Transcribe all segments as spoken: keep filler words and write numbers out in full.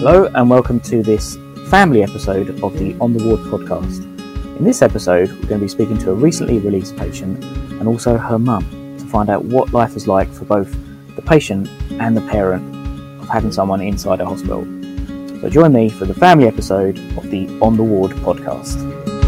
Hello and welcome to this family episode of the On the Ward podcast. In this episode, we're going to be speaking to a recently released patient and also her mum to find out what life is like for both the patient and the parent of having someone inside a hospital. So join me for the family episode of the On the Ward podcast.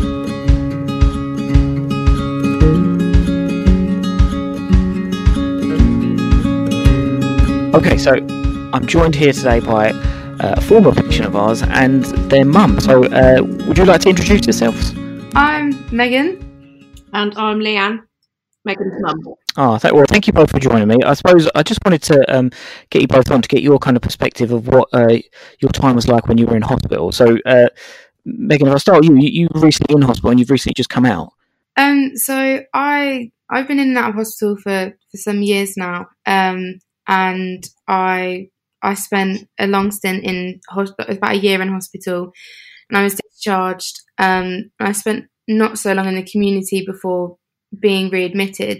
Okay, so I'm joined here today by uh, a former patient of ours and their mum. So uh, would you like to introduce yourselves? I'm Megan. And I'm Leanne, Megan's mum. Oh, th- well, thank you both for joining me. I suppose I just wanted to um, get you both on to get your kind of perspective of what uh, your time was like when you were in hospital. So, uh, Megan, if I start with you, you, you were recently in hospital and you've recently just come out. Um, so I I've been in and out of hospital for, for some years now, um, and I I spent a long stint in hospital, about a year in hospital, and I was discharged. Um, I spent not so long in the community before being readmitted.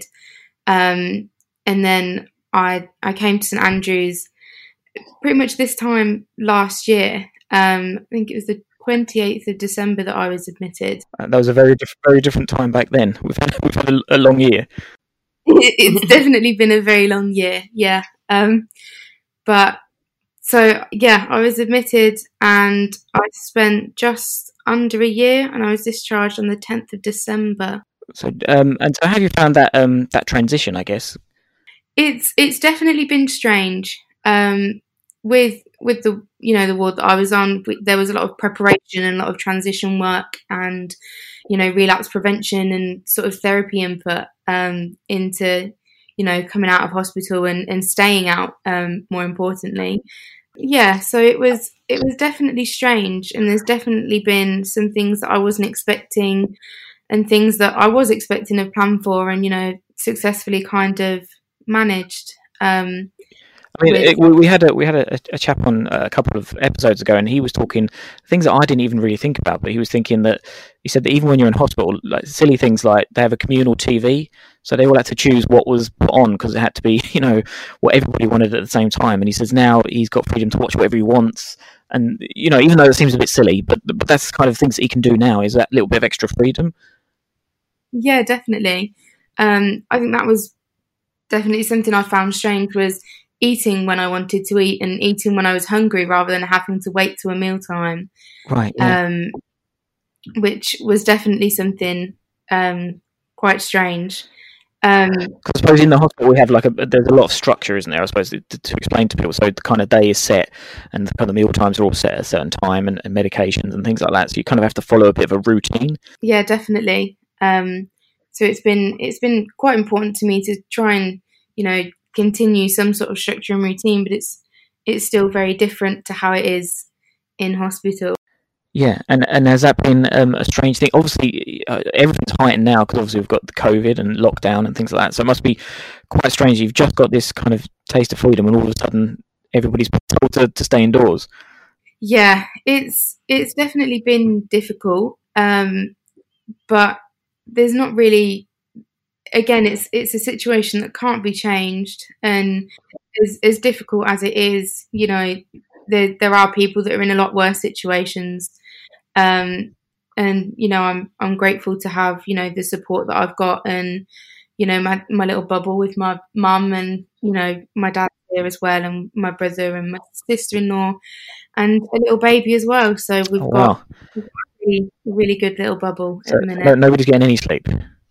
Um, and then I I came to St Andrews pretty much this time last year. Um, I think it was the twenty-eighth of December that I was admitted. Uh, that was a very diff- very different time back then. We've had, we've had a, a long year. It's definitely been a very long year, yeah. Um, but so yeah, I was admitted and I spent just under a year, and I was discharged on the tenth of December. So, um, and so, how have you found that um, that transition? I guess it's it's definitely been strange. Um, with with the you know the ward that I was on, there was a lot of preparation and a lot of transition work, and you know relapse prevention and sort of therapy input um, into you know coming out of hospital and, and staying out. Um, more importantly, yeah. So it was it was definitely strange, and there's definitely been some things that I wasn't expecting, and things that I was expecting to plan for, and you know successfully kind of managed. Um, I mean, it, we had a we had a, a chap on a couple of episodes ago, and he was talking things that I didn't even really think about. But he was thinking that he said that even when you're in hospital, like silly things like they have a communal T V, so they all had to choose what was put on because it had to be you know what everybody wanted at the same time. And he says now he's got freedom to watch whatever he wants, and you know even though it seems a bit silly, but but that's the kind of things that he can do now. Is that little bit of extra freedom? Yeah, definitely. Um, I think that was definitely something I found strange, was eating when I wanted to eat and eating when I was hungry rather than having to wait to a mealtime. Right. Yeah. Um, which was definitely something um, quite strange. Um, Cause I suppose in the hospital we have like a there's a lot of structure, isn't there? I suppose to, to explain to people. So the kind of day is set, and the kind of meal times are all set at a certain time, and, and medications and things like that. So you kind of have to follow a bit of a routine. Yeah, definitely. Um, so it's been it's been quite important to me to try and you know continue some sort of structure and routine, but it's it's still very different to how it is in hospital. Yeah, and and has that been um, a strange thing? Obviously, uh, everything's heightened now because obviously we've got the COVID and lockdown and things like that. So it must be quite strange. You've just got this kind of taste of freedom, and all of a sudden everybody's told to, to stay indoors. Yeah, it's it's definitely been difficult, um, but there's not really. Again, it's it's a situation that can't be changed, and as as difficult as it is, you know, there there are people that are in a lot worse situations, um, and you know, I'm I'm grateful to have you know the support that I've got, and you know my my little bubble with my mum, and you know my dad here as well, and my brother and my sister-in-law, and a little baby as well. So we've Oh, got wow. a really, really good little bubble So at the minute. no, nobody's getting any sleep.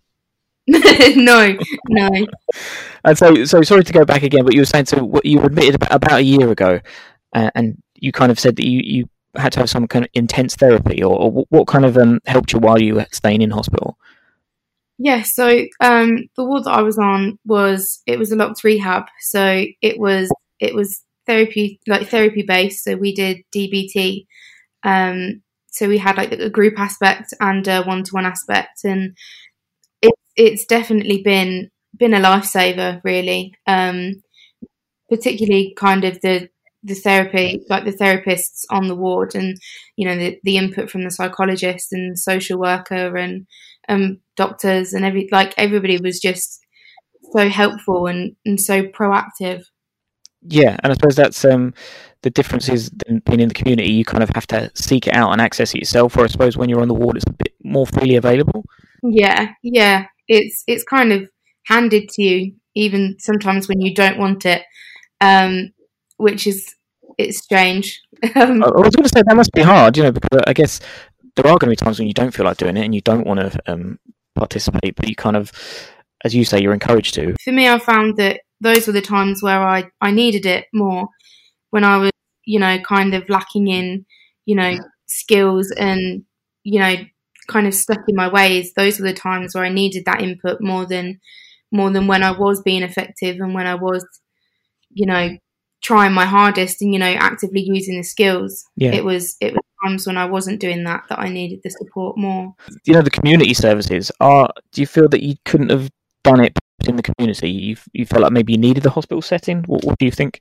no, no. And so, so sorry to go back again, but you were saying so. What you were admitted about, about a year ago, uh, and you kind of said that you, you had to have some kind of intense therapy, or, or what kind of um, helped you while you were staying in hospital? Yeah, so um, the ward that I was on was it was a locked rehab, so it was it was therapy like therapy based. So we did D B T, um, so we had like a group aspect and a one to one aspect, and it's it's definitely been been a lifesaver, really. Um, particularly kind of the the therapy, like the therapists on the ward, and you know the, the input from the psychologist and social worker and um, doctors and every like everybody was just so helpful and, and so proactive. Yeah, and I suppose that's um, the difference is in being in the community. You kind of have to seek it out and access it yourself. Or I suppose when you're on the ward, it's a bit more freely available. Yeah, yeah. It's it's kind of handed to you, even sometimes when you don't want it, um, which is it's strange. Um, I was going to say that must be hard, you know, because I guess there are going to be times when you don't feel like doing it and you don't want to um, participate, but you kind of, as you say, you're encouraged to. For me, I found that those were the times where I, I needed it more, when I was, you know, kind of lacking in, you know, skills and, you know, kind of stuck in my ways. Those were the times where I needed that input more than more than when I was being effective and when I was, you know, trying my hardest and, you know, actively using the skills. Yeah. It was it was times when I wasn't doing that that I needed the support more. You know, the community services are. Do you feel that you couldn't have done it in the community? You you felt like maybe you needed the hospital setting. What, what do you think?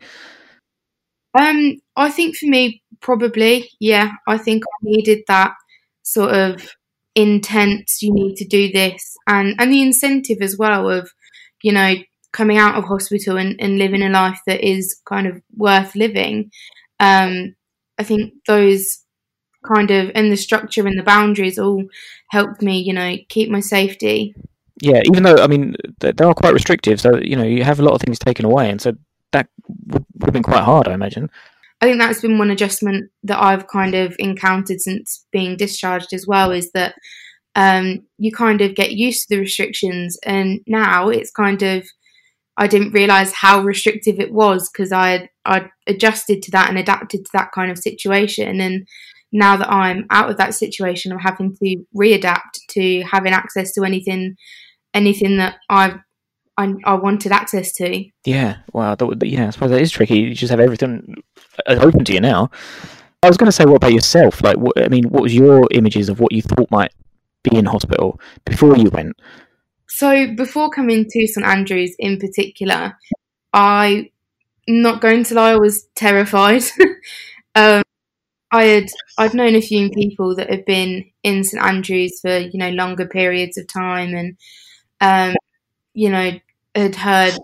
Um, I think for me, probably, yeah. I think I needed that sort of intense. You need to do this, and and the incentive as well of, you know, coming out of hospital and, and living a life that is kind of worth living. Um, I think those kind of, and the structure and the boundaries all helped me, you know, keep my safety. Yeah, even though, I mean, they are quite restrictive, so, you know, you have a lot of things taken away, and so that would, would have been quite hard, I imagine. I think that's been one adjustment that I've kind of encountered since being discharged as well, is that um, you kind of get used to the restrictions, and now it's kind of, I didn't realise how restrictive it was because I I adjusted to that and adapted to that kind of situation. And now that I'm out of that situation, I'm having to readapt to having access to anything anything that I I, I wanted access to. Yeah, wow. That would, yeah, I suppose that is tricky. You just have everything open to you now. I was going to say, what about yourself? Like, what, I mean, what was your images of what you thought might be in hospital before you went? So before coming to St Andrews in particular, I, not going to lie, I was terrified. um, I had I'd known a few people that had been in St Andrews for, you know, longer periods of time, and um, you know, had heard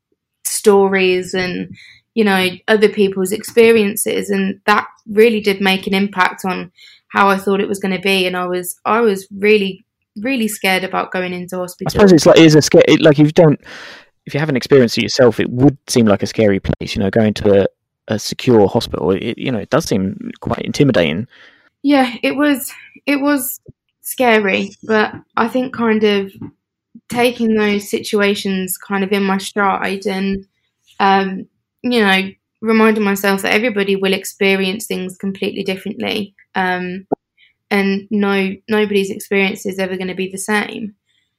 stories and, you know, other people's experiences, and that really did make an impact on how I thought it was going to be. And I was I was really really scared about going into hospital. I suppose it's like it is a scare. It, like if you don't, if you haven't experienced it yourself, it would seem like a scary place. You know, going to a, a secure hospital. It, you know, it does seem quite intimidating. Yeah, it was. It was scary, but I think kind of taking those situations kind of in my stride and, um, you know, reminding myself that everybody will experience things completely differently. Um, and no, nobody's experience is ever going to be the same.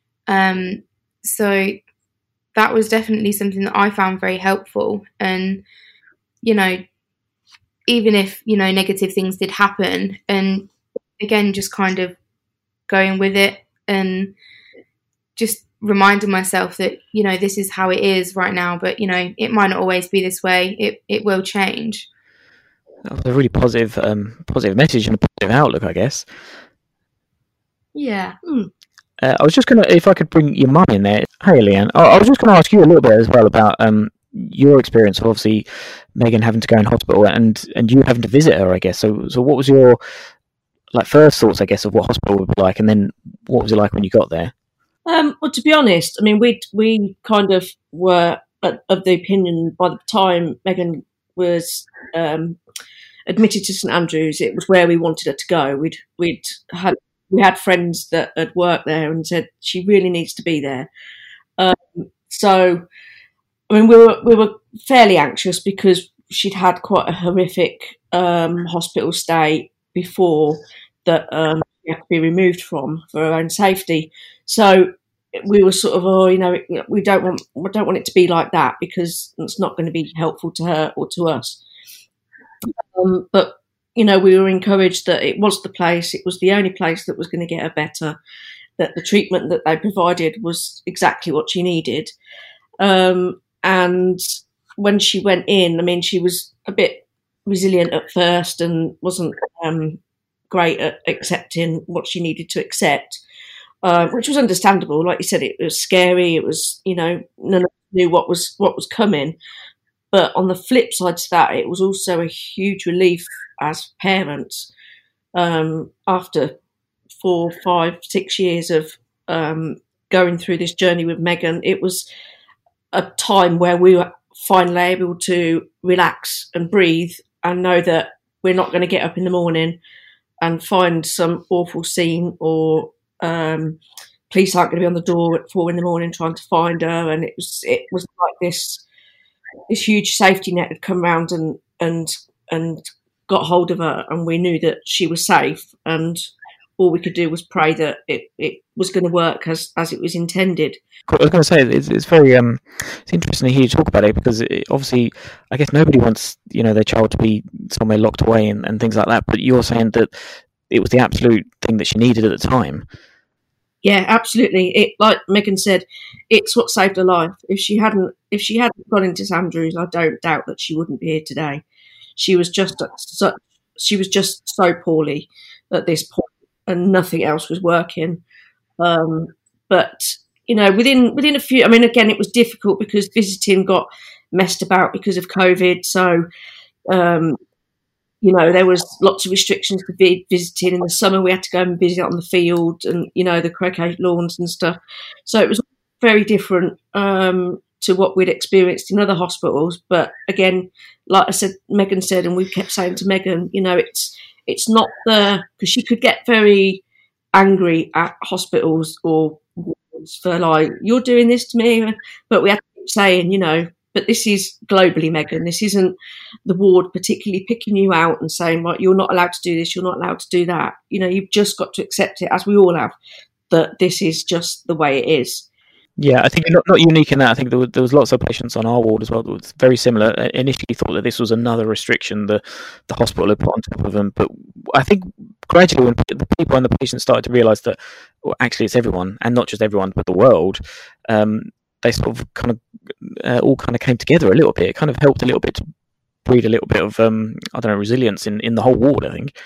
Um, so that was definitely something that I found very helpful. And, you know, even if, you know, negative things did happen, and again, just kind of going with it and just reminding myself that, you know, this is how it is right now, but, you know, it might not always be this way. It it will change. That was a really positive, um, positive message and a positive outlook, I guess. Yeah. Mm. Uh, I was just going to, if I could bring your mum in there. Hey, Leanne. I, I was just going to ask you a little bit as well about um, your experience of obviously Megan having to go in hospital and, and you having to visit her, I guess. So, so what was your like first thoughts, I guess, of what hospital would be like, and then what was it like when you got there? Um, well, to be honest, I mean, we we kind of were of the opinion by the time Megan was um, admitted to St Andrews, it was where we wanted her to go. We'd we'd had we had friends that had worked there and said she really needs to be there. Um, so, I mean, we were we were fairly anxious because she'd had quite a horrific um, hospital stay before that um, she had to be removed from for her own safety. So we were sort of, oh, you know, we don't want we don't want it to be like that because it's not going to be helpful to her or to us. Um, but you know, we were encouraged that it was the place, it was the only place that was going to get her better, that the treatment that they provided was exactly what she needed. Um, and when she went in, I mean, she was a bit resilient at first and wasn't um, great at accepting what she needed to accept, uh, which was understandable. Like you said, it was scary. It was, you know, none of us knew what was what was coming. But on the flip side to that, it was also a huge relief as parents um, after four, five, six years of um, going through this journey with Megan. It was a time where we were finally able to relax and breathe and know that we're not going to get up in the morning and find some awful scene, or um, police aren't going to be on the door at four in the morning trying to find her. And it was it was like this this huge safety net had come round and and and got hold of her, and we knew that she was safe, and all we could do was pray that it, it was going to work as, as it was intended. I was going to say it's, it's very um, it's interesting to hear you talk about it, because it, obviously, I guess nobody wants, you know, their child to be somewhere locked away and, and things like that. But you're saying that it was the absolute thing that she needed at the time. Yeah, absolutely. It, like Megan said, it's what saved her life. If she hadn't, if she hadn't gone into St Andrews, I don't doubt that she wouldn't be here today. She was just so, she was just so poorly at this point, and nothing else was working. Um, but, you know, within within a few, I mean, again, it was difficult because visiting got messed about because of COVID. So, um, you know, there was lots of restrictions to be visiting. In the summer, we had to go and visit on the field and, you know, the croquet lawns and stuff. So it was very different um, to what we'd experienced in other hospitals. But again, like I said, Megan said, and we kept saying to Megan, you know, it's it's not the, because she could get very angry at hospitals or wards for like, you're doing this to me. But we had to keep saying, you know, but this is globally, Megan. This isn't the ward particularly picking you out and saying, right, you're not allowed to do this, you're not allowed to do that. You know, you've just got to accept it, as we all have, that this is just the way it is. Yeah, I think not, not unique in that. I think there was, there was lots of patients on our ward as well that was very similar. I initially thought that this was another restriction the, the hospital had put on top of them. But I think gradually when the people and the patients started to realise that, well, actually it's everyone, and not just everyone, but the world, um, they sort of kind of uh, all kind of came together a little bit. It kind of helped a little bit to breed a little bit of, um, I don't know, resilience in, in the whole ward, I think.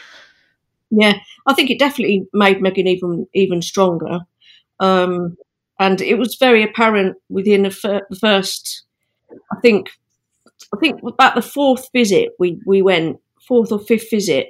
Yeah, I think it definitely made Megan even even stronger. Um And it was very apparent within the fir- first, I think, I think about the fourth visit we, we went, fourth or fifth visit,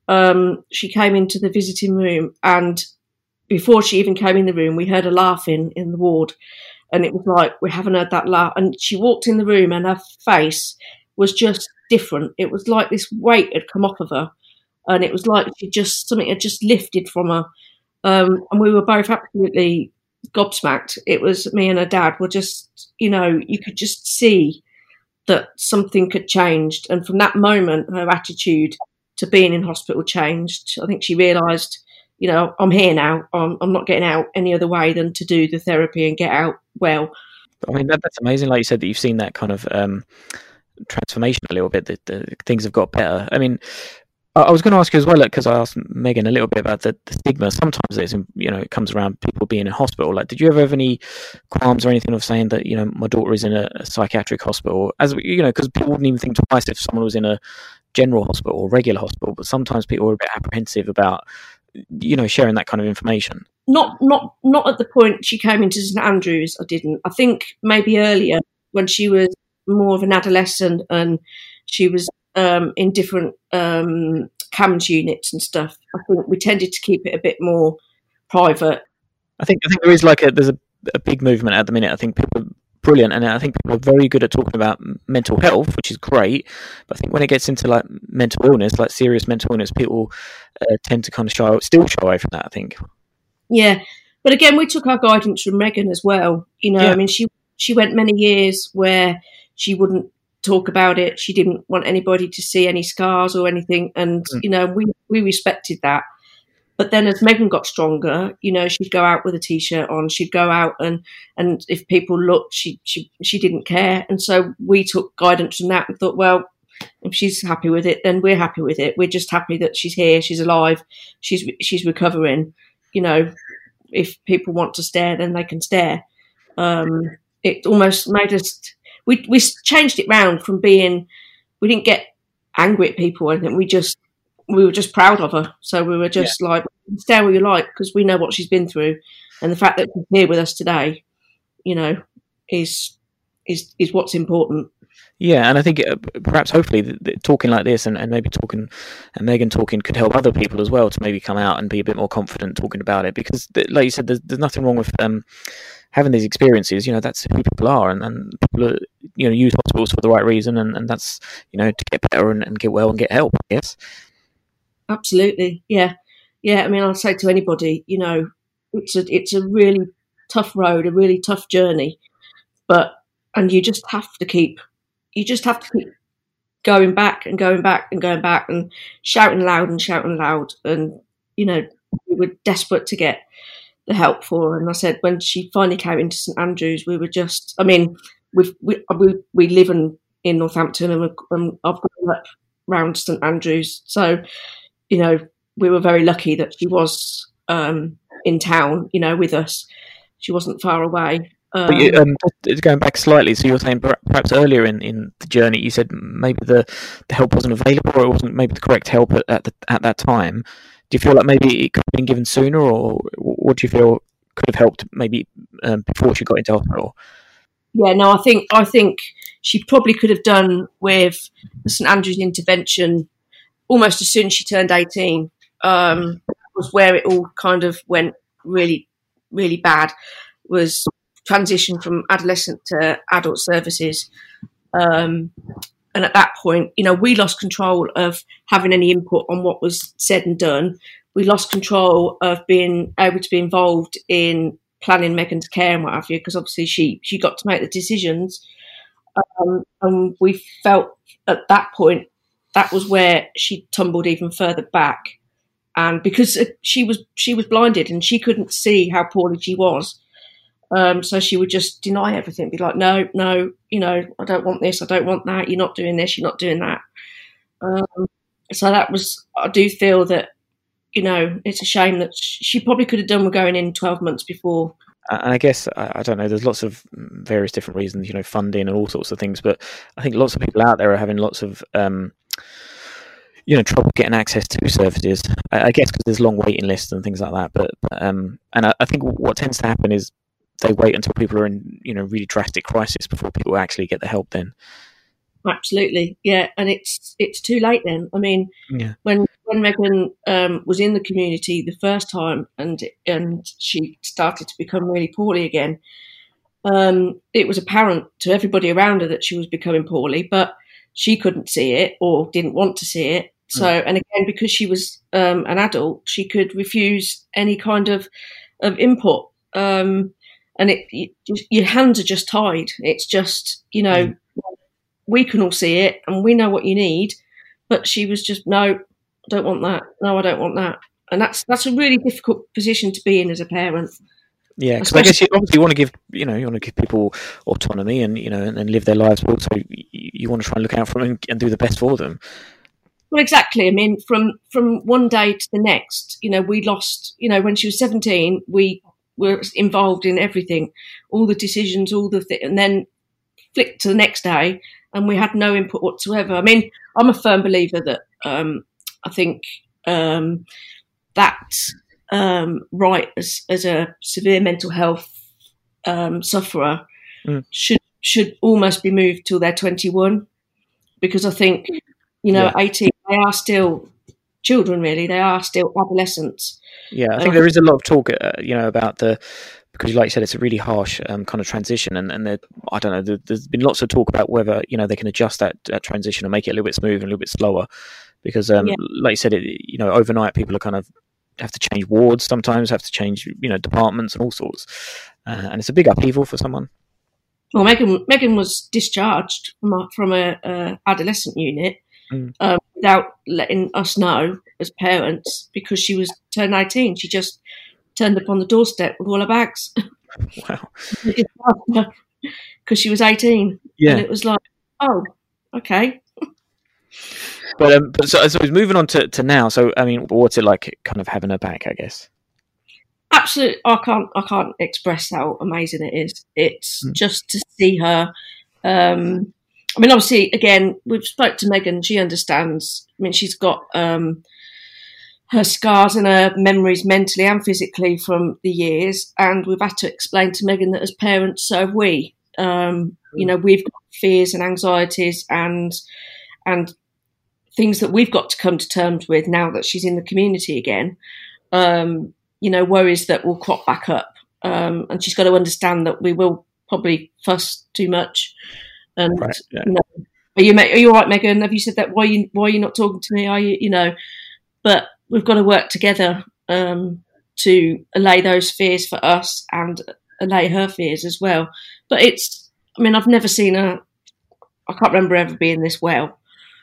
um, she came into the visiting room, and before she even came in the room, we heard her laughing in the ward, and it was like, we haven't heard that laugh. And she walked in the room and her face was just different. It was like this weight had come off of her, and it was like she just, something had just lifted from her. Um, and we were both absolutely gobsmacked. It was me and her dad were just, you know, you could just see that something had changed. And from that moment, her attitude to being in hospital changed. I think she realised, you know, I'm here now. I'm, I'm not getting out any other way than to do the therapy and get out well. I mean, that, that's amazing. Like you said, that you've seen that kind of um, transformation a little bit, that the things have got better. I mean, I was going to ask you as well, because I asked Megan a little bit about the, the stigma. Sometimes it's, you know, it comes around people being in hospital. Like, did you ever have any qualms or anything of saying that, you know, my daughter is in a, a psychiatric hospital? As you know, because people wouldn't even think twice if someone was in a general hospital or regular hospital. But sometimes people are a bit apprehensive about, you know, sharing that kind of information. Not, not, not at the point she came into St Andrews. I didn't. I think maybe earlier when she was more of an adolescent and she was Um, in different um, C A M S units and stuff. I think we tended to keep it a bit more private. I think I think there is like a there's a, a big movement at the minute. I think people are brilliant, and I think people are very good at talking about mental health, which is great. But I think when it gets into like mental illness, like serious mental illness, people uh, tend to kind of shy, still shy away from that, I think. Yeah, but again, we took our guidance from Megan as well. You know, yeah. I mean, she she went many years where she wouldn't talk about it. She didn't want anybody to see any scars or anything, and mm. you know, we we respected that. But then as Megan got stronger, you know, she'd go out with a t-shirt on, she'd go out and and if people looked, she she she didn't care. And so we took guidance from that and thought, well, if she's happy with it, then we're happy with it. We're just happy that she's here, she's alive, she's she's recovering. You know, if people want to stare, then they can stare. Um, it almost made us. We we changed it round from being, we didn't get angry at people or anything. We just, we were just proud of her. So we were just yeah. like, stay where you like, because we know what she's been through. And the fact that she's here with us today, you know, is, is, is what's important. Yeah, and I think uh, perhaps, hopefully, th- th- talking like this and, and maybe talking, and Megan talking could help other people as well to maybe come out and be a bit more confident talking about it. Because, th- like you said, there's, there's nothing wrong with um, having these experiences. You know, that's who people are, and, and people are, you know, use hospitals for the right reason, and, and that's, you know, to get better and, and get well and get help, I guess. Absolutely, yeah, yeah. I mean, I'll say to anybody, you know, it's a it's a really tough road, a really tough journey, but and you just have to keep. You just have to keep going back and going back and going back and shouting loud and shouting loud. And, you know, we were desperate to get the help for her. And I said, when she finally came into St Andrews, we were just, I mean, we've, we we we live in, in Northampton, and, and I've grown up around St Andrews. So, you know, we were very lucky that she was um, in town, you know, with us. She wasn't far away. But you, um, just going back slightly, so you were saying perhaps earlier in, in the journey, you said maybe the, the help wasn't available, or it wasn't maybe the correct help at at, the, at that time. Do you feel like maybe it could have been given sooner, or what do you feel could have helped maybe um, before she got into hospital? Yeah, no, I think I think she probably could have done with the St Andrews intervention almost as soon as she turned eighteen. Um, was where it all kind of went really, really bad. Was transition from adolescent to adult services. Um, and at that point, you know, we lost control of having any input on what was said and done. We lost control of being able to be involved in planning Megan's care and what have you, because obviously she, she got to make the decisions. Um, and we felt at that point, that was where she tumbled even further back. And because she was, she was blinded and she couldn't see how poorly she was. Um, so she would just deny everything, be like, no, no, you know, I don't want this, I don't want that, you're not doing this, you're not doing that. Um, so that was, I do feel that, you know, it's a shame that she probably could have done with going in twelve months before. And I guess, I don't know, there's lots of various different reasons, you know, funding and all sorts of things, but I think lots of people out there are having lots of, um, you know, trouble getting access to services, I, I guess because there's long waiting lists and things like that. But, but um, and I, I think what tends to happen is, they wait until people are in, you know, really drastic crisis before people actually get the help then. Absolutely, yeah, and it's it's too late then. I mean, yeah. when when Megan um, was in the community the first time and and she started to become really poorly again, um, it was apparent to everybody around her that she was becoming poorly, but she couldn't see it or didn't want to see it. So, mm. and again, because she was um, an adult, she could refuse any kind of, of input. Um, And it, it, your hands are just tied. It's just, you know, mm. we can all see it and we know what you need. But she was just, no, I don't want that. No, I don't want that. And that's that's a really difficult position to be in as a parent. Yeah, because I guess you obviously want to give, you know, you want to give people autonomy and, you know, and, and live their lives, but also you, you want to try and look out for them and, and do the best for them. Well, exactly. I mean, from from one day to the next, you know, we lost, you know, when she was seventeen, we were involved in everything, all the decisions, all the th- and then flicked to the next day and we had no input whatsoever. I mean, I'm a firm believer that um, I think um, that um, right as, as a severe mental health um, sufferer mm. should should almost be moved till they're twenty-one, because I think, you know, yeah. eighteen, they are still children, really. They are still adolescents. Yeah, I think um, there is a lot of talk, uh, you know, about the, because like you said, it's a really harsh um, kind of transition, and, and there, I don't know, there, there's been lots of talk about whether, you know, they can adjust that, that transition and make it a little bit smoother and a little bit slower, because, um, yeah. like you said, it, you know, overnight people are kind of have to change wards sometimes, have to change, you know, departments and all sorts, uh, and it's a big upheaval for someone. Well, Megan, Megan was discharged from a, from a, a adolescent unit. Mm. Um, without letting us know as parents, because she was turned eighteen. She just turned up on the doorstep with all her bags. Wow. Because she was eighteen. Yeah. And it was like, oh, okay. But, um, but so, so moving on to, to now. So, I mean, what's it like kind of having her back, I guess? Absolutely. I can't, I can't express how amazing it is. It's mm. just to see her. Um, I mean, obviously, again, we've spoke to Megan. She understands. I mean, she's got um, her scars and her memories mentally and physically from the years, and we've had to explain to Megan that as parents, so have we. Um, you know, we've got fears and anxieties and and things that we've got to come to terms with now that she's in the community again. Um, you know, worries that will crop back up, um, and she's got to understand that we will probably fuss too much. And right, yeah. you know, are you are you all right, Megan? Have you said that? Why are you why are you not talking to me? Are you you know? But we've got to work together um, to allay those fears for us and allay her fears as well. But it's, I mean, I've never seen her. I can't remember ever being this well,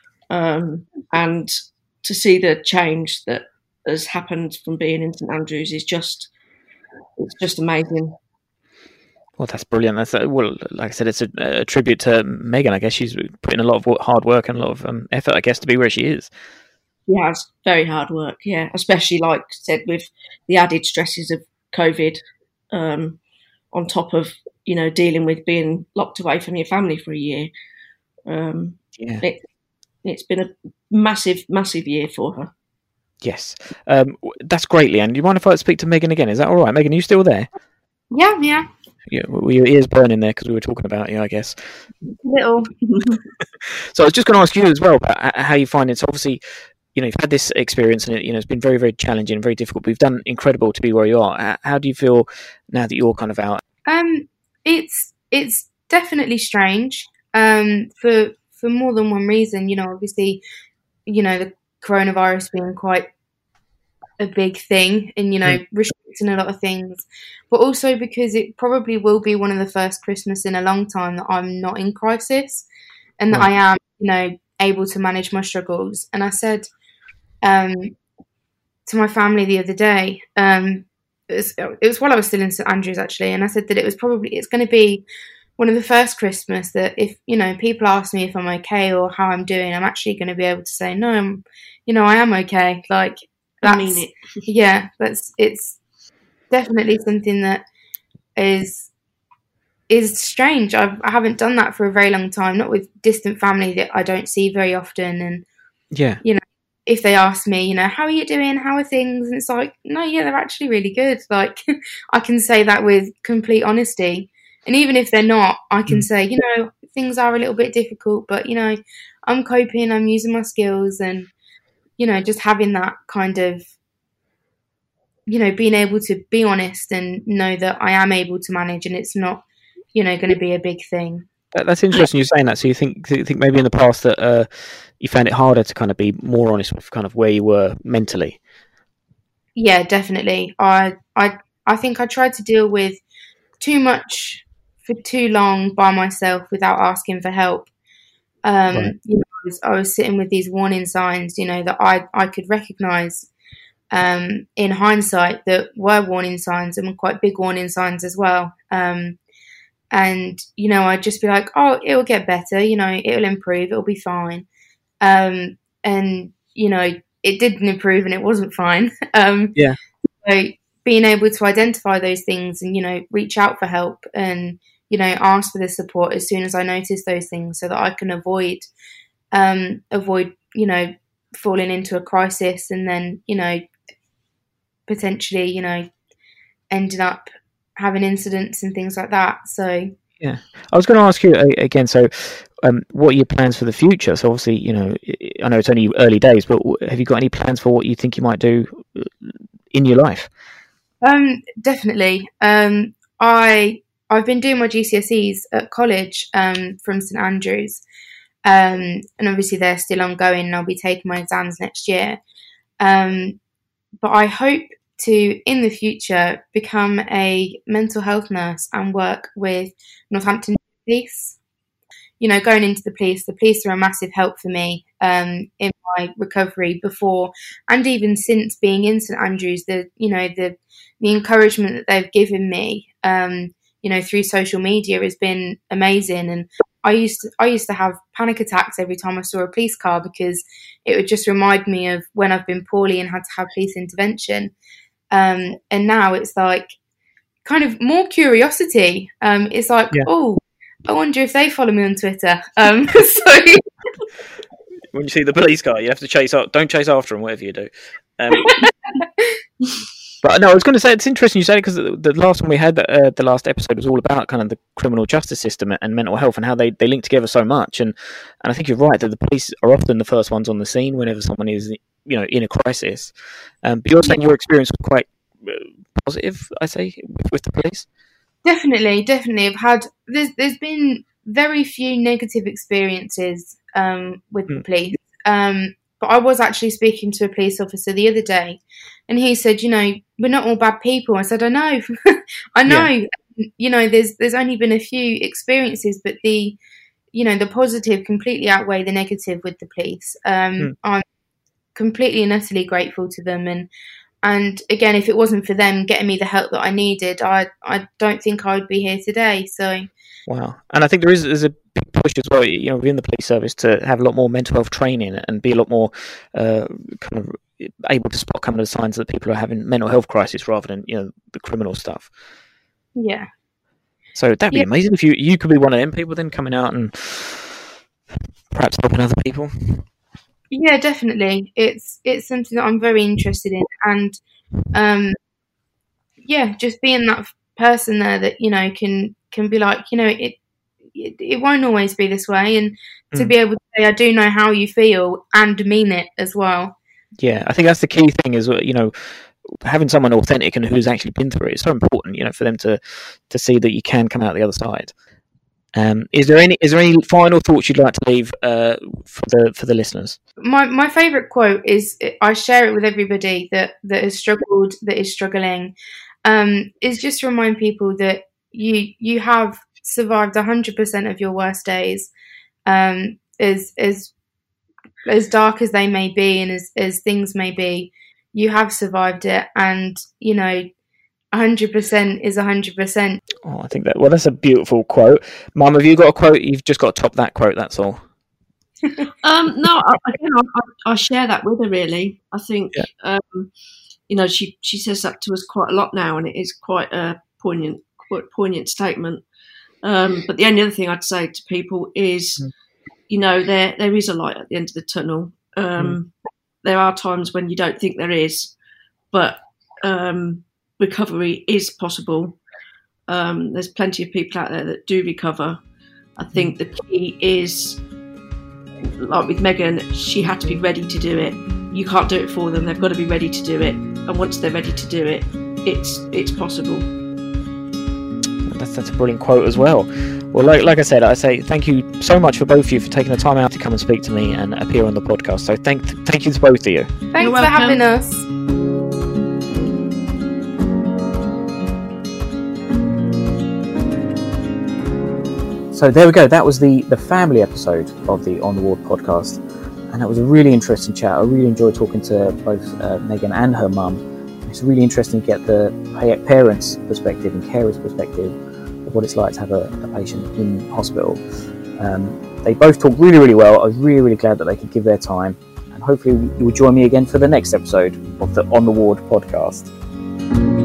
um, and to see the change that has happened from being in St Andrews is just, it's just amazing. Well, that's brilliant. That's a, well, like I said, it's a, a tribute to Megan. I guess she's put in a lot of hard work and a lot of um, effort, I guess, to be where she is. She has very hard work, yeah. Especially, like I said, with the added stresses of COVID, um, on top of you know dealing with being locked away from your family for a year. Um, yeah, it, it's been a massive, massive year for her. Yes, um, that's great, Leanne. Do you mind if I speak to Megan again? Is that all right? Megan, are you still there? Yeah, yeah. Yeah, were your ears burning there because we were talking about you, I guess? Little. So I was just going to ask you as well about how you find it. So obviously, you know, you've had this experience and it, you know, it's been very, very challenging, very difficult. But you've done incredible to be where you are. How do you feel now that you're kind of out? Um, it's it's definitely strange. Um, for for more than one reason. You know, obviously, you know, the coronavirus being quite a big thing and, you know, mm. restricting a lot of things, but also because it probably will be one of the first Christmas in a long time that I'm not in crisis and that right. I am, you know, able to manage my struggles. And I said um, to my family the other day, um, it was, it was while I was still in St Andrews actually, and I said that it was probably, it's going to be one of the first Christmas that if, you know, people ask me if I'm okay or how I'm doing, I'm actually going to be able to say, no, I'm, you know, I am okay. Like, that's, I mean it. Yeah, that's, it's definitely something that is, is strange. I've, I haven't done that for a very long time, not with distant family that I don't see very often. And, yeah, you know, if they ask me, you know, how are you doing? How are things? And it's like, no, yeah, they're actually really good. Like, I can say that with complete honesty. And even if they're not, I can mm. say, you know, things are a little bit difficult, but, you know, I'm coping, I'm using my skills and, you know, just having that kind of, you know, being able to be honest and know that I am able to manage and it's not, you know, going to be a big thing. That, that's interesting you're saying that. So you think you think maybe in the past that uh, you found it harder to kind of be more honest with kind of where you were mentally? Yeah, definitely. I I I think I tried to deal with too much for too long by myself without asking for help. Um, right. You know, I was, I was sitting with these warning signs, you know, that I, I could recognise um, in hindsight that were warning signs and were quite big warning signs as well. Um, and, you know, I'd just be like, oh, it'll get better, you know, it'll improve, it'll be fine. Um, and, you know, it didn't improve and it wasn't fine. um, yeah. So being able to identify those things and, you know, reach out for help and, you know, ask for the support as soon as I notice those things so that I can avoid, um, avoid, you know, falling into a crisis and then, you know, potentially, you know, ending up having incidents and things like that. So, yeah, I was going to ask you again, so um, what are your plans for the future? So obviously, you know, I know it's only early days, but have you got any plans for what you think you might do in your life? Um, definitely. Um, I... I've been doing my G C S Es at college um, from St Andrews, um, and obviously they're still ongoing and I'll be taking my exams next year. Um, but I hope to, in the future, become a mental health nurse and work with Northampton Police. You know, going into the police, the police are a massive help for me um, in my recovery before and even since being in St Andrews. The, you know, the the encouragement that they've given me, um, you know, through social media has been amazing. And I used to, I used to have panic attacks every time I saw a police car because it would just remind me of when I've been poorly and had to have police intervention. Um, and now it's like kind of more curiosity. Um, it's like, yeah. oh, I wonder if they follow me on Twitter. Um, so when you see the police car, you have to chase up. Don't chase after them, whatever you do. Um, But no, I was going to say it's interesting you said it because the, the last one we had, uh, the last episode was all about kind of the criminal justice system and mental health and how they, they link together so much. And, and I think you're right that the police are often the first ones on the scene whenever someone is, you know, in a crisis. Um, but you're saying your experience was quite uh, positive, I say, with, with the police. Definitely, definitely. I've had there's there's been very few negative experiences um, with mm. the police. Um, but I was actually speaking to a police officer the other day, and he said, "You know, we're not all bad people." I said, "I know, I know. Yeah. You know, there's there's only been a few experiences, but the, you know, the positive completely outweigh the negative with the police. Um, mm. I'm completely and utterly grateful to them, and and again, if it wasn't for them getting me the help that I needed, I I don't think I would be here today." So. Wow, and I think there is there's a big push as well, you know, within the police service to have a lot more mental health training and be a lot more uh, kind of able to spot kind of the signs that people are having mental health crisis rather than, you know, the criminal stuff. Yeah. So that'd be yeah. amazing if you you could be one of them people then coming out and perhaps helping other people. Yeah, definitely. It's it's something that I'm very interested in, and um, yeah, just being that person there that, you know, can. can be like, you know, it, it it won't always be this way, and mm. to be able to say I do know how you feel and mean it as well. Yeah, I think that's the key thing is, you know, having someone authentic and who's actually been through it is so important, you know, for them to to see that you can come out the other side. Um, is there any is there any final thoughts you'd like to leave uh, for the for the listeners? My my favourite quote is, I share it with everybody that, that has struggled, that is struggling, um, is just to remind people that you you have survived one hundred percent of your worst days, um, as as as dark as they may be and as, as things may be. You have survived it, and, you know, one hundred percent is one hundred percent. Oh, I think that, well, that's a beautiful quote. Mum, have you got a quote? You've just got to top that quote, that's all. um, no, I, again, I, I share that with her, really. I think, yeah. um, you know, she, she says that to us quite a lot now, and it is quite a poignant Quite poignant statement. Um, but the only other thing I'd say to people is, mm. you know, there there is a light at the end of the tunnel. Um, mm. There are times when you don't think there is, but um, recovery is possible. Um, there's plenty of people out there that do recover. I think mm. the key is, like with Megan, she had to be ready to do it. You can't do it for them. They've got to be ready to do it. And once they're ready to do it, it's it's possible. That's, that's a brilliant quote as well. Well, like, like I said, I say thank you so much for both of you for taking the time out to come and speak to me and appear on the podcast. So thank thank you to both of you. Thanks for having us. So there we go. That was the, the family episode of the On The Ward podcast. And it was a really interesting chat. I really enjoyed talking to both uh, Megan and her mum. It's really interesting to get the parents' perspective and carers' perspective of what it's like to have a, a patient in hospital. Um, they both talk really, really well. I was really, really glad that they could give their time. And hopefully you will join me again for the next episode of the On The Ward podcast.